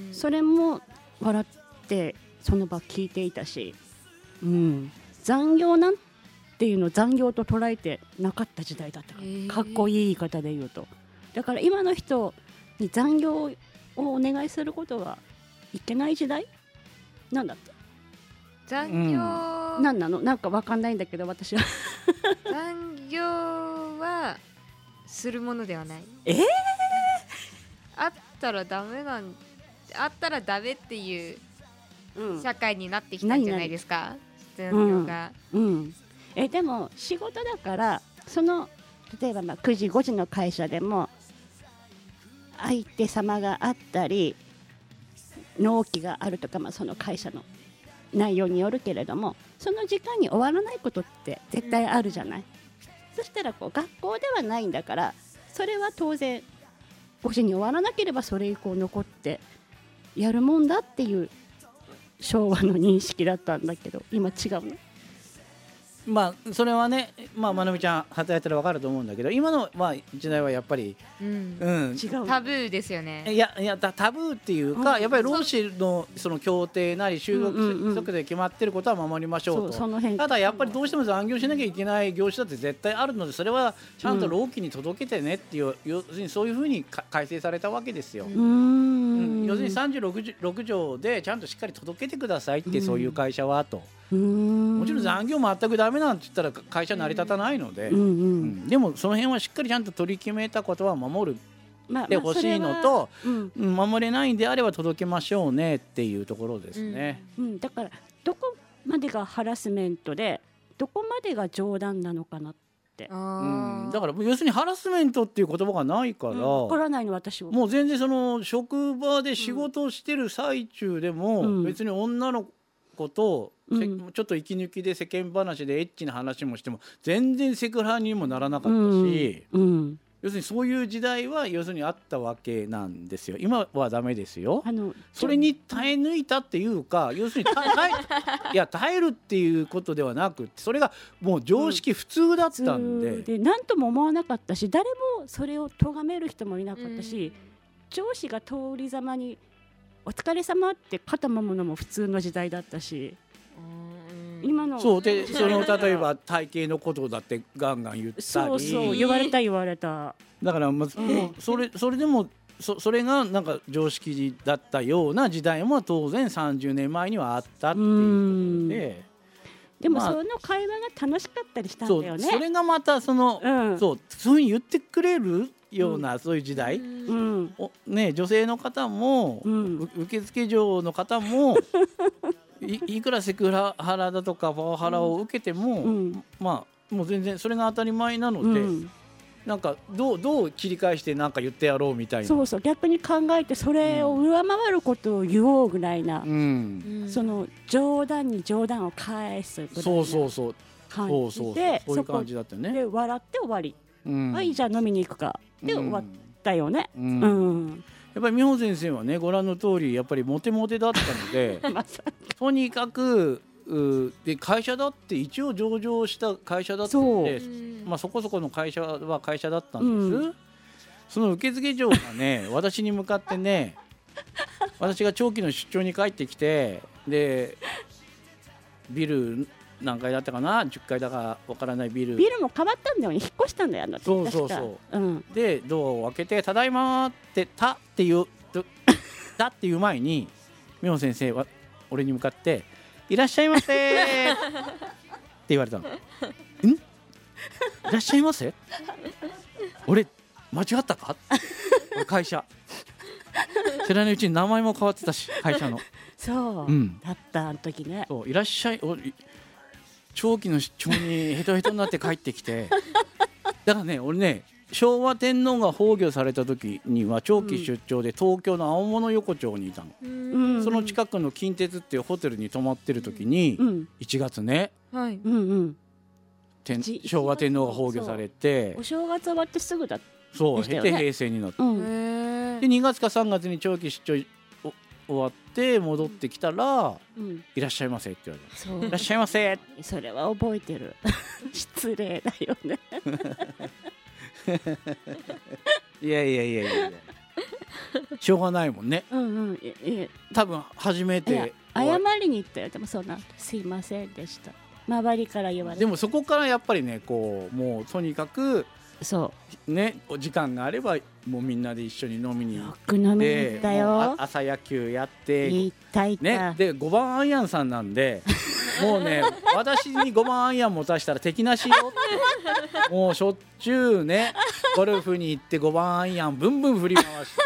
それも笑ってその場聞いていたし、うん、残業なんっていうのを残業と捉えてなかった時代だったから、えー、かっこいい言い方で言うと、だから今の人に残業をお願いすることはいけない時代なんだって。 残業、 うん、なんなのなんか分かんないんだけど私は残業はするものではない。 えー、 あったらダメなんあったらダメっていう社会になってきたんじゃないですか、残業が、 うんうんえでも仕事だからその例えばまあくじごじの会社でも相手様があったり納期があるとか、まあ、その会社の内容によるけれどもその時間に終わらないことって絶対あるじゃない、うん、そしたらこう学校ではないんだからそれは当然ごじに終わらなければそれ以降残ってやるもんだっていう昭和の認識だったんだけど今違うの。 まあそれはね、まあまなみちゃん働いたら分かると思うんだけど、今のまあ時代はやっぱり、 うんうん、違うタブーですよね。 いやいやタブーっていうか、うん、やっぱり労使のその協定なり就学規則で決まってることは守りましょうと、うんうんうん、ただやっぱりどうしても残業しなきゃいけない業種だって絶対あるので、それはちゃんと労基に届けてねっていう、うん、要するにそういうふうに改正されたわけですよ。うん、要するにさんじゅうろくじょうでちゃんとしっかり届けてくださいって、うん、そういう会社はと。うーんもちろん残業全くダメなんて言ったら会社成り立たないので、うんうんうん、でもその辺はしっかりちゃんと取り決めたことは守るでほしいのと、まあまあうん、守れないんであれば届けましょうねっていうところですね、 うんうん、だからどこまでがハラスメントでどこまでが冗談なのかなって、 うん、だから要するにハラスメントっていう言葉がないから、うん、 分からないの私は。 もう全然その職場で仕事をしてる最中でも、うん、別に女の子とうん、ちょっと息抜きで世間話でエッチな話もしても全然セクハラにもならなかったし、うんうん、 要するにそういう時代は要するにあったわけなんですよ。今はダメですよ。 あのそれに耐え抜いたっていうか、要するに耐え耐えいや耐えるっていうことではなくて、それがもう常識、普通だったんで、 で何とも思わなかったし、誰もそれを咎める人もいなかったし、上司が通りざまにお疲れ様って肩もむのも普通の時代だったし、今のそうで、その例えば体型のことだってガンガン言ったり、 そうそう言われた言われた。 だからまず、もうそれそれでも そ, それがなんか常識だったような時代も当然さんじゅうねんまえにはあったっていうことで、 でもまあその会話が楽しかったりしたんそうだよね。 それがまたその、 うんそうそういうふうに言ってくれるような、そういう時代、 うんおね、女性の方も、う受付嬢の方もい, いくらセクハラだとかパワハラを受けても、まあもう全然それが当たり前なので、 うんなんかどうどう切り返してなんか言ってやろうみたいな。 そうそう、逆に考えてそれを上回ることを言おうぐらいな、 うんその冗談に冗談を返すぐらいなそうそうそう感そうそうそうじで、 そういう感じだったよね。 で笑って終わり、 うんはいじゃあ飲みに行くかで終わったよね。 ううんんやっぱり美穂先生はね、ご覧の通りやっぱりモテモテだったのでとにかくうで会社だって一応上場した会社だったので、まあ、そこそこの会社は会社だったんです、 うんその受付嬢がね私に向かってね私が長期の出張に帰ってきて、でビル何階だったかな、じゅっかいだかわからないビルビルも変わったんだよね、引っ越したんだよあのそうそうそう、 確かうんでドアを開けて「ただいま」って「た」っていう「た」っていう前に美穂先生は俺に向かって「いらっしゃいませ」って言われたの。んいらっしゃいませ俺間違ったか俺会社知らないうちに名前も変わってたし会社のそう、 うんだったあの時ね。 そういらっしゃいお長期の出張にヘトヘトになって帰ってきてだからね俺ね昭和天皇が崩御された時には長期出張で東京の青物横丁にいたの、 うんその近くの近鉄っていうホテルに泊まってる時に、 うんいちがつねはいうんうん天じ昭和天皇が崩御されてお正月終わってすぐだそう経てでしたよね平成になった、 うんでにがつかさんがつに長期出張お終わって戻ってきたら「 うんいらっしゃいませ」って言われたそういらっしゃいませそれは覚えてる失礼だよねいやいやいやいやいやしょうがないもんね。 うんうんいい多分初めいやて謝りに行ったよ。でもそんなすいませんでした周りから言われて。 でもそこからやっぱりねこうもうとにかくそうねお時間があればもうみんなで一緒に飲みに行っよく飲みに行てったよもうあ朝野球やって行った行った、 ねでごばんアイアンさんなんでもうね私にごばんアイアン持たしたら敵なしよってもうしょっちゅうねゴルフに行ってごばんアイアンブンブン振り回して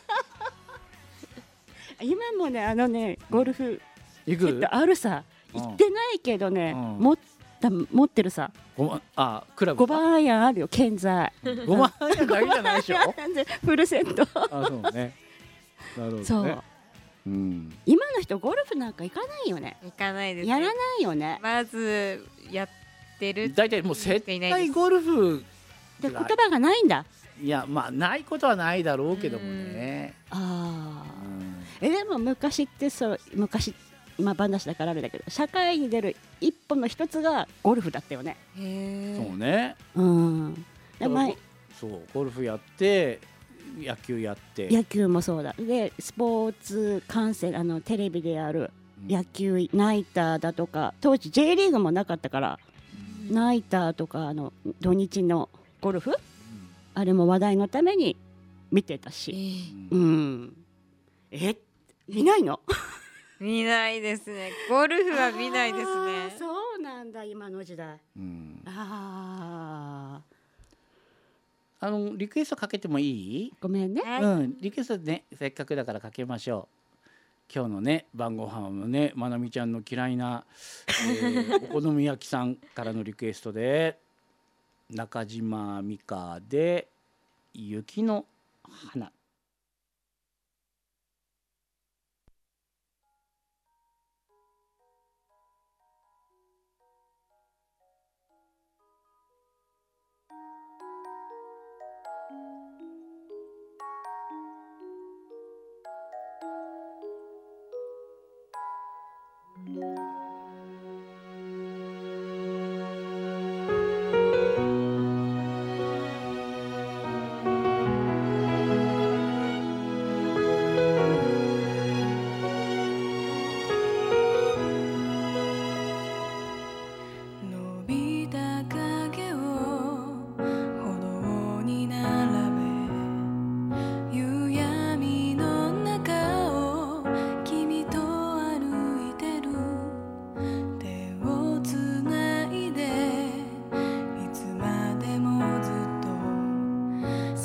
今もねあのねゴルフ行くセットあるさ、 うん行ってないけどね、 うん持った持ってるさごばんあクラブごばんアイアンあるよ健在ごばんアイアンだけじゃないでしょフルセットあそうねなるほどねそううん今の人ゴルフなんか行かないよね行かないです、ね、 やらないよねまずやってる大体もう接いないです待ゴルフで言葉がないんだいやまあないことはないだろうけどもねああうんえでも昔ってそう昔まあ話だからあれだけど社会に出る一歩の一つがゴルフだったよねへそうねうんでだから前そうゴルフやって野球やって野球もそうだでスポーツ観戦あのテレビでやる野球ナイターだとか当時 J リーグもなかったからナイターとかあの土日のゴルフあれも話題のために見てたしうんえ見ないの見ないですねゴルフは見ないですあーねそうなんだ今の時代うんああのリクエストかけてもいい？ ーごめんねうんリクエストねせっかくだからかけましょう。今日のね晩ご飯のねまなみちゃんの嫌いな、えーお好み焼きさんからのリクエストで中島美嘉で雪の花。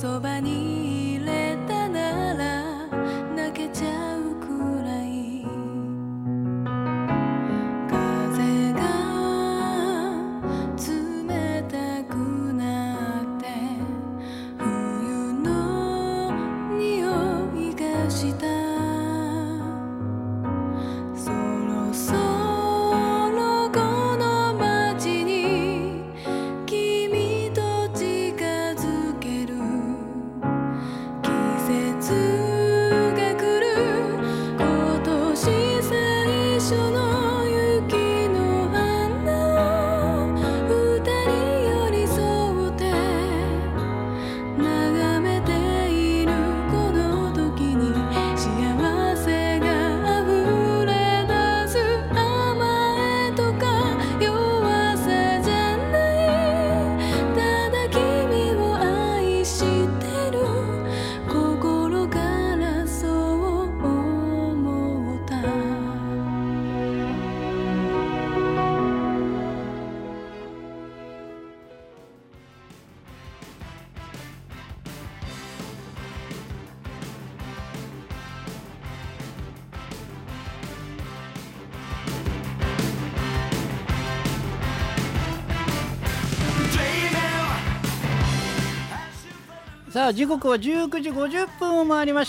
そばに入れたなら泣けちゃうくらい風が冷たくなって冬の匂いがしたそろそろこの街に君と近づける季節が来る今年最初の雪の花を二人寄り添って眺めているこの時に幸せが溢れ出す甘えとか弱さじゃないただ君を愛してる心からそう思ったさあ時刻はじゅうくじごじゅっぷんを回りました。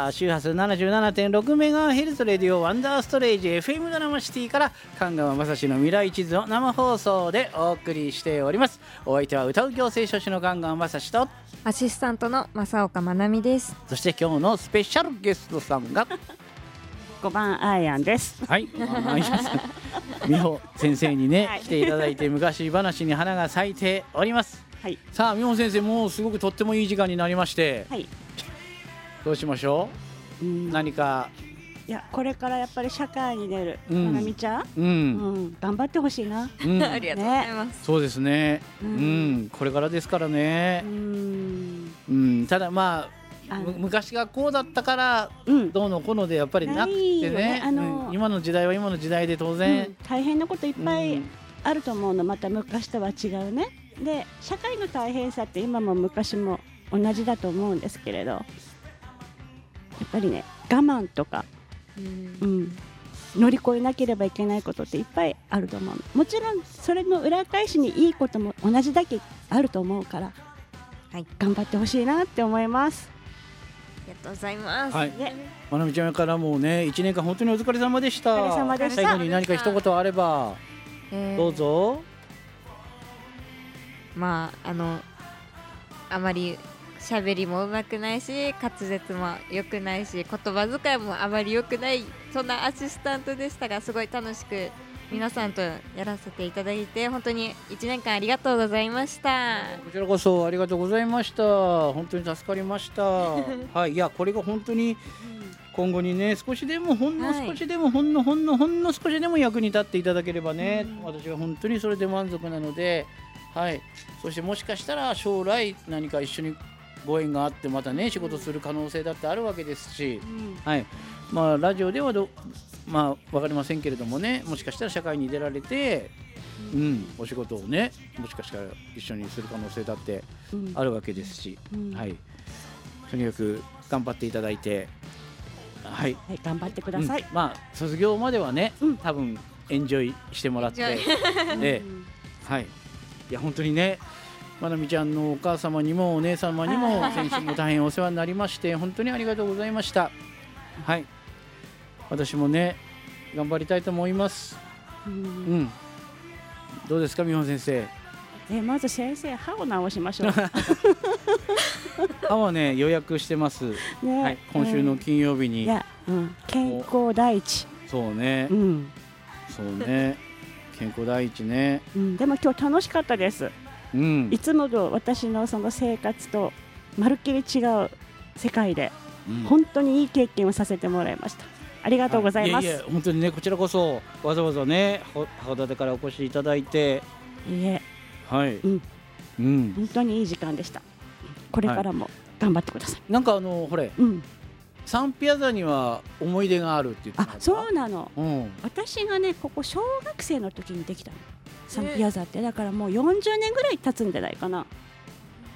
周波数 ななじゅうななてんろくメガヘルツ レディオワンダーストレージ エフエム ドラマシティから神川雅史の未来地図を生放送でお送りしております。お相手は歌う行政書士の神川雅史とアシスタントの正岡まなみです。 そして今日のスペシャルゲストさんがごばんあーやんです。 はい、美穂先生にね、 はい来ていただいて昔話に花が咲いております。 はい、 さあ美穂先生もうすごくとってもいい時間になりまして、 はい、 どうしましょう。 うん何かいやこれからやっぱり社会に出る、 うんまなみちゃん、 うん、 うん頑張ってほしいな。 うんありがとうございます。 そうですね、ううんんこれからですからねう、んうん、ただまああのむ昔がこうだったからうんどうのこうのでやっぱりなくないよてねねあのうん今の時代は今の時代で当う然ん、大変なこといっぱいうんあると思うの、また昔とは違うね。で社会の大変さって今も昔も同じだと思うんですけれど、やっぱりね我慢とか、うん、乗り越えなければいけないことっていっぱいあると思う。もちろんそれの裏返しにいいことも同じだけあると思うから、 はい、 頑張ってほしいなって思います。 ありがとうございます。 はいね、 まなみちゃんからもねいちねんかん本当にお疲れ様でした。 お疲れ様でした最後に何か一言あればえーどうぞ。 まああのあまり喋りもうまくないし滑舌も良くないし言葉遣いもあまり良くないそんなアシスタントでしたが、すごい楽しく皆さんとやらせていただいて本当にいちねんかんありがとうございました。 こちらこそありがとうございました。本当に助かりました。はい、いやこれが本当に今後にね少しでもほんの少しでも、ほんのほんのほんの少しでも役に立っていただければね、私は本当にそれで満足なので、はい。そしてもしかしたら将来何か一緒にご縁があってまたね仕事する可能性だってあるわけですし、はい。まあラジオではどまあ分かりませんけれどもね、もしかしたら社会に出られて、うん、お仕事をねもしかしたら一緒にする可能性だってあるわけですし、 うんはい。とにかく頑張っていただいて、はい。 はい、頑張ってください。 うん、まあ卒業まではね、多分エンジョイしてもらって、 エンジョイで、はい。いや本当にね、まなみちゃんのお母様にもお姉様にも先週も大変お世話になりまして本当にありがとうございました。はい。私もね頑張りたいと思います。 ううんん。どうですか美穂先生。 えまず先生歯を直しましょう。 歯はね予約してます。 ね、 はい。今週の金曜日に。 いや、うん、健康第一。 そうね。 うん。 そうね。健康第一ね。 うん、でも今日楽しかったです。 うん。 いつもと私のその生活とまるっきり違う世界で、 うん、 本当にいい経験をさせてもらいました。ありがとうございます。 いやいや本当にねこちらこそわざわざね函館からお越しいただいて、 いいえ、 はい、 うん、 うん、 本当にいい時間でした。これからも頑張ってください。 はい、なんかあのほれ、 うん、 サンピアザには思い出があるって言ってた。 あ、そうなの。 うん、 私がねここ小学生の時にできたの。サンピアザってだからもうよんじゅうねんぐらい経つんじゃないかな。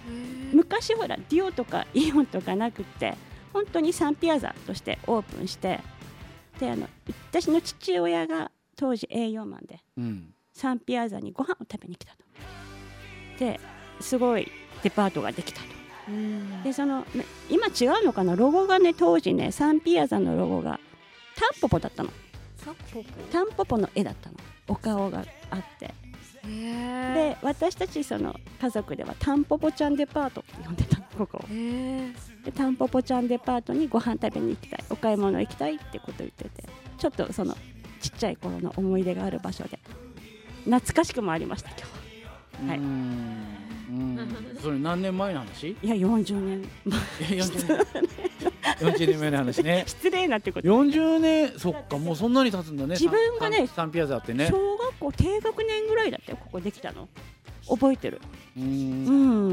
昔ほらディオとかイオンとかなくって本当にサンピアザとしてオープンして、であの私の父親が当時営業マンで、うん、サンピアザにご飯を食べに来たと。ですごいデパートができたと。でその今違うのかな、ロゴがね当時ねサンピアザのロゴがタンポポだったの。タンポポの絵だったの、お顔があって。で私たちその家族ではタンポポちゃんデパートって呼んでたの、ここでタンポポちゃんデパートにご飯食べに行きたい、お買い物行きたいってこと言ってて、ちょっとそのちっちゃい頃の思い出がある場所で懐かしくもありました今日は。はい、うんそれ何年前の話？ いやよんじゅうねんまえ。よんじゅうねんよんじゅうねんまえの話ね。 失礼なってこと。 よんじゅうねん、そっか、もうそんなに経つんだね。 自分がねサンピアザってね、 小学校低学年ぐらいだったよ、ここできたの覚えてる。うーん、うん、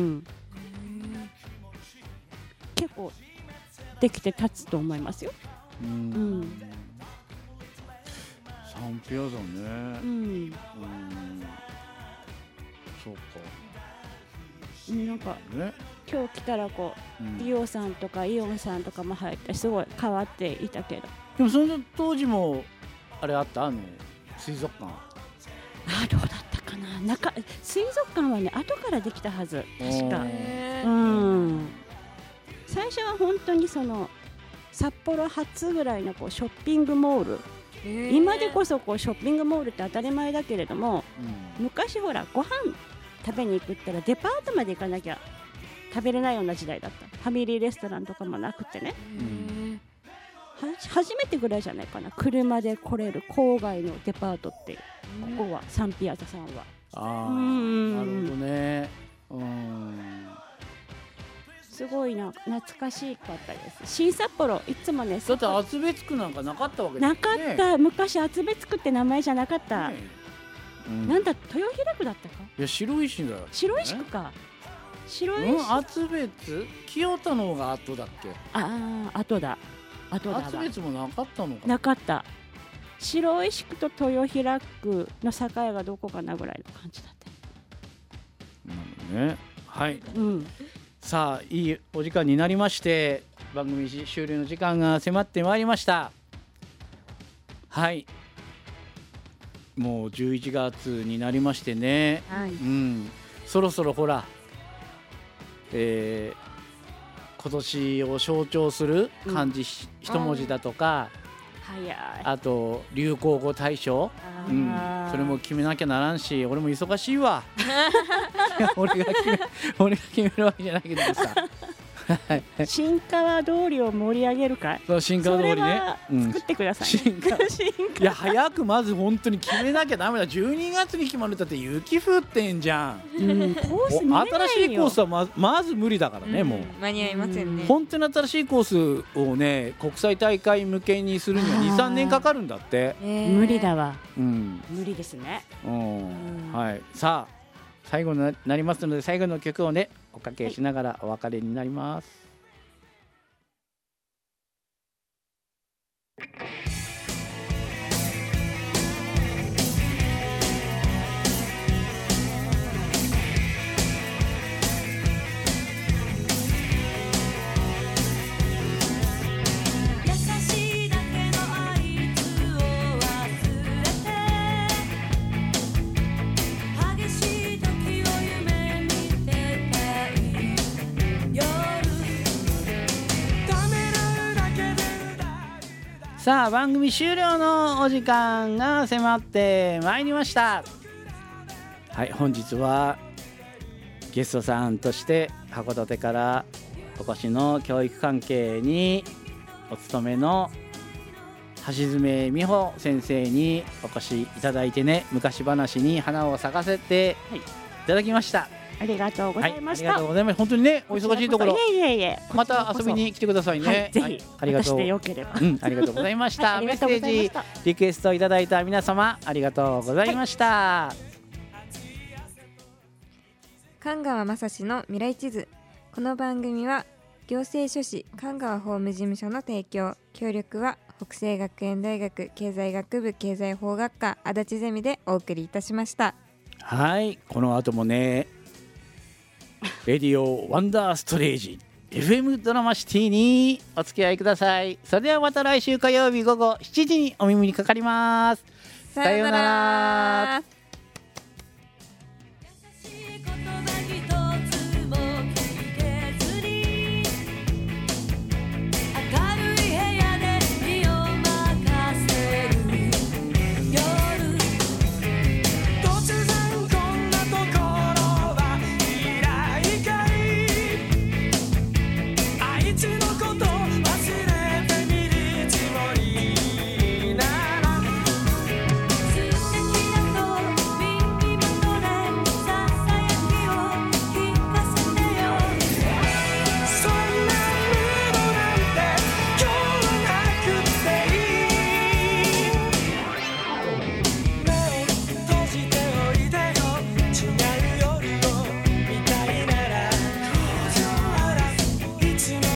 結構できて経つと思いますよ。うん、うん、 サンピアザね。うん、うん、そうか。 なんか、ね、今日来たらこう、うん、ディオさんとかイオンさんとかも入ってすごい変わっていたけど、 でもその当時もあれあった、あの水族館、 あどうだったかな、中水族館はね後からできたはず確か。うん、最初は本当にその札幌初ぐらいのこうショッピングモール、今でこそこうショッピングモールって当たり前だけれども、うん、昔ほらご飯食べに行くったらデパートまで行かなきゃ食べれないような時代だった。ファミリーレストランとかもなくてね、うん、は初めてぐらいじゃないかな、車で来れる郊外のデパートって、ここはサンピアザさんは。 あー、なるほどね。うん、 すごいな、懐かしかったです。新札幌いつもね、 だって厚別区なんかなかったわけですね。 なかった、昔厚別区って名前じゃなかった、ね、うん、なんだ豊平区だったか。 いや白石だよ。 白石区か。白石、 うん、厚別、清田の方が後だっけ。 ああ後だ後だ。 厚別もなかったのか。 なかった。白石区と豊平区の境がどこかなぐらいの感じだった。 なるほどね。はい、うん、さあいいお時間になりまして、番組終了の時間が迫ってまいりました。はい、もうじゅういちがつになりましてね、はい、うん、そろそろほら、えー、今年を象徴する漢字、うん、一文字だとか、 早い、 あと流行語大賞、うん、それも決めなきゃならんし、俺も忙しいわ俺が決め俺が決めるわけじゃないけどさ新川通りを盛り上げるかい。 そう、新川通りね、 作ってください、ね、 うん、いや早くまず本当に決めなきゃダメだ。じゅうにがつに決まる。だって雪降ってんじゃん、うん、 コース見れないよ。 新しいコースは ま, まず無理だからね、うん、もう間に合いませんね。 本当に新しいコースをね国際大会向けにするには にさんねんかかるんだって、 えー、無理だわ、うん、無理ですね、うんうん、はい。さあ最後になりますので、最後の曲をねおかけしながらお別れになります、はい。さあ番組終了のお時間が迫ってまいりました。はい、本日はゲストさんとして函館からお越しの教育関係にお勤めの橋爪美穂先生にお越しいただいてね、昔話に花を咲かせていただきました、はい。 ありがとうございました、 はい、ありがとうございます。本当にねお忙しいところ、 いえいえいえ、 また遊びに来てくださいね、 はい、ぜひ、 はい、ありがとう、 私でよければ、 うん、ありがとうございました、はい、メッセージリクエストいただいた皆様ありがとうございました、はい、 神川雅史の未来地図。この番組は行政書士神川法務事務所の提供、協力は北西学園大学経済学部経済法学科足立ゼミでお送りいたしました。 はい、この後もねレディオワンダーストレージ エフエム ドラマシティにお付き合いください。それではまた来週火曜日午後しちじにお耳にかかります。 さようなら。